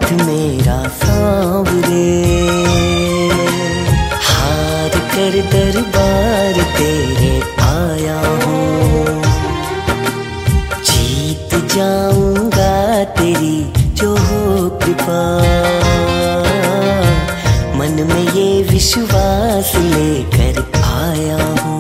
हाथ मेरा सांवरे, हार कर दरबार तेरे आया हूँ। जीत जाऊंगा तेरी जो हो कृपा, मन में ये विश्वास लेकर आया हूँ।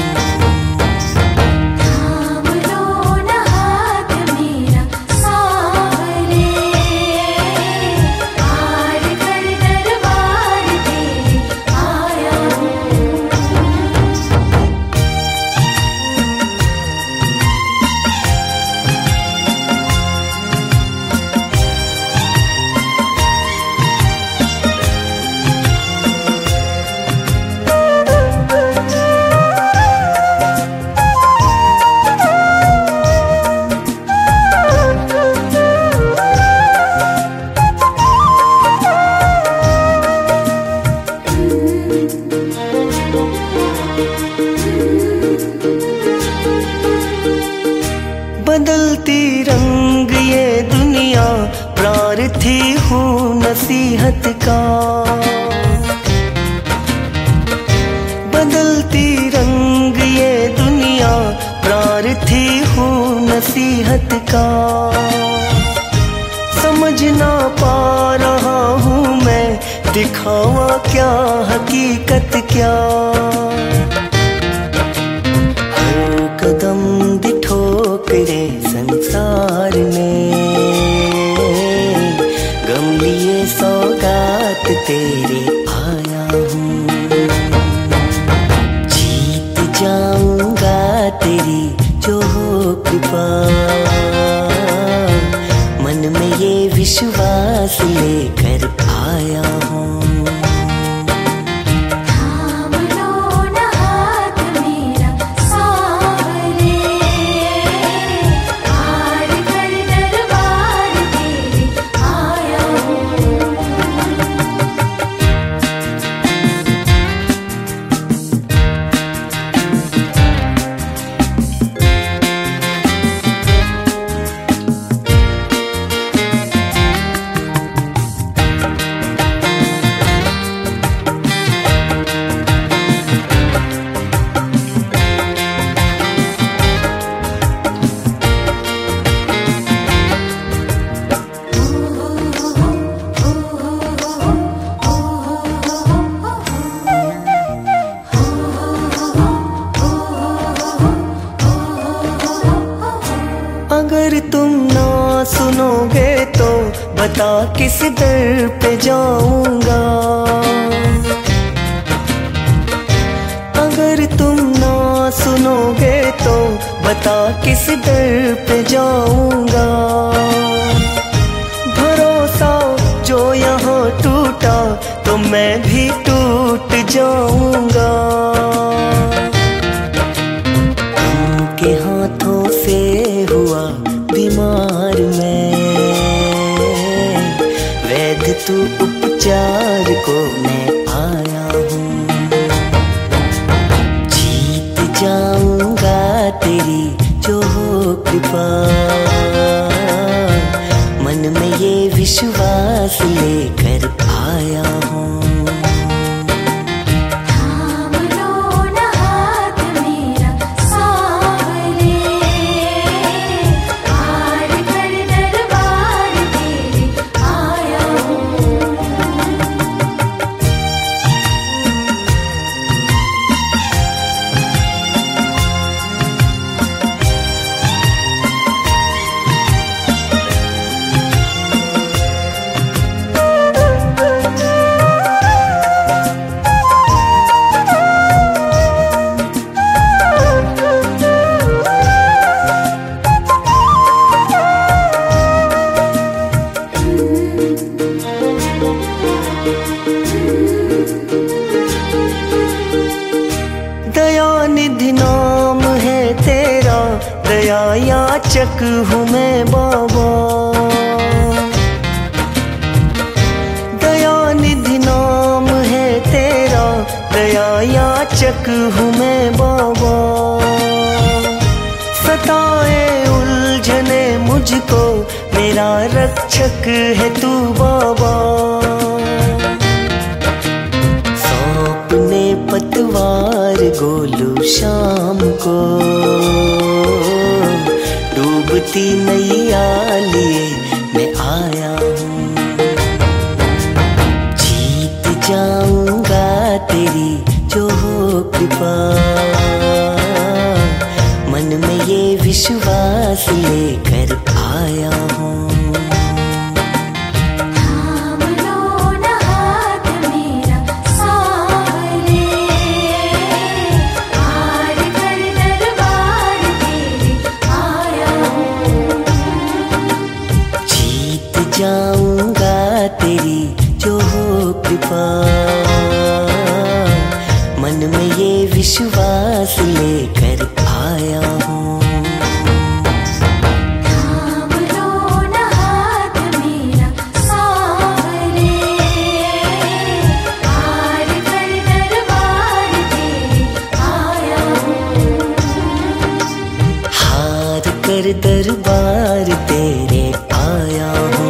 बदलती रंग ये दुनिया, प्रार्थी हूँ नसीहत का। बदलती रंग ये दुनिया, प्रार्थी हूँ नसीहत का। समझ ना पा रहा हूँ मैं, दिखावा क्या हकीकत क्या। हर कदम ठोकरे संसार में, गम लिए सौगात तेरे आया हूँ। जीत जाऊंगा तेरी जो हो कृपा, मन में ये विश्वास लेकर आया हूँ। अगर तुम ना सुनोगे तो बता किस दर पे जाऊंगा। अगर तुम ना सुनोगे तो बता किस दर पे जाऊंगा। भरोसा जो यहाँ टूटा तो मैं भी टूट जाऊंगा। उनके हाथों से हुआ बीमार मैं, वैद्य तू उपचार को मैं आया हूँ। जीत जाऊंगा तेरी जो हो कृपा, मन में ये विश्वास लेकर आया हूँ। दयानिधि नाम है तेरा, दया याचक हूँ मैं बाबा। दयानिधि नाम है तेरा, दया याचक हूँ मैं बाबा। सताए उलझने मुझको मेरा रक्षक है तू बाबा। सौंपने पतवार गोलू शाम को, डूबती नैया लिए मैं आया हूँ। जीत जाऊंगा तेरी जो हो कृपा, मन में ये विश्वास लेकर आया हूँ। थाम लो न हाथ मेरा सावरे, हार कर दरबार तेरे आया हूँ। जीत जाऊंगा तेरी जो हो कृपा, मन में ये विश्वास लेकर आया हूँ। थाम लो न हाथ मेरा सावरे, हार कर दरबार तेरे आया हूँ। हार कर दरबार तेरे आया हूँ।